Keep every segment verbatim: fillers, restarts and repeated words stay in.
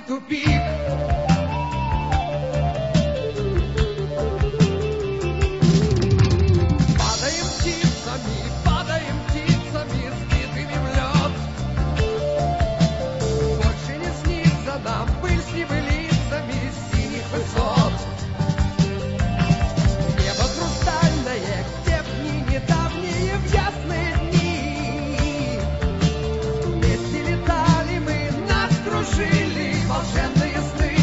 тупик. Падаем птицами, падаем птицами, сбитыми в лед. Больше не снится нам пыль с небылицами синих высот. Небо хрустальное, где в дни недавние, в ясные дни. Вместе летали мы, нас кружили волшебные сны.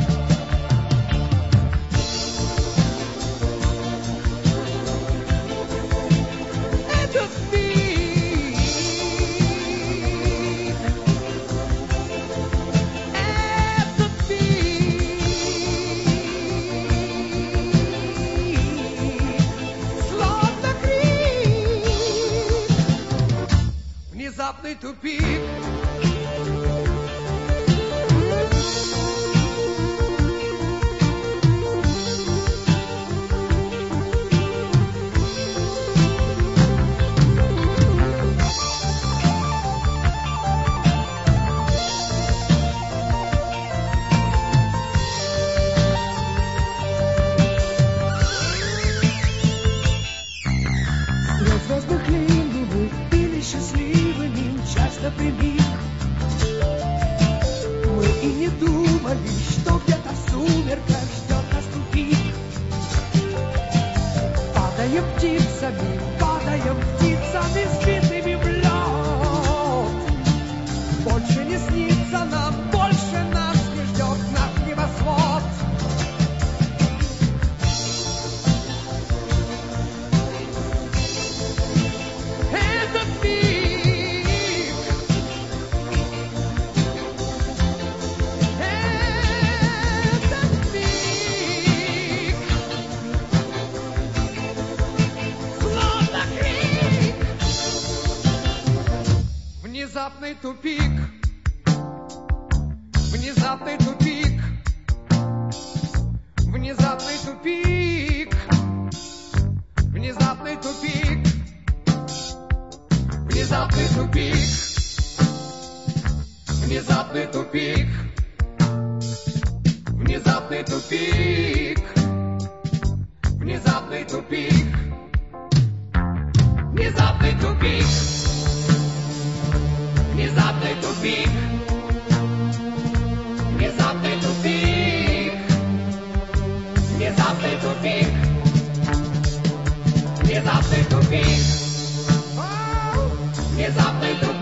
Этот миг, этот миг, словно крик, внезапный тупик. Слез звездных линий мы были счастливыми, мчась напрямик. Мы и не думали, что где-то в сумерках ждет нас тупик. Падаем птицами, падаем птицами, сбитыми в лед. Больше не снится нам, больше нас не ждет наш небосвод. Этот миг, этот миг, словно крик, внезапный тупик, внезапный тупик, внезапный тупик, внезапный тупик. Внезапный тупик, внезапный тупик, внезапный тупик, внезапный тупик, внезапный тупик, внезапный тупик, внезапный тупик, внезапный тупик, внезапный тупик. Внезапный тупик.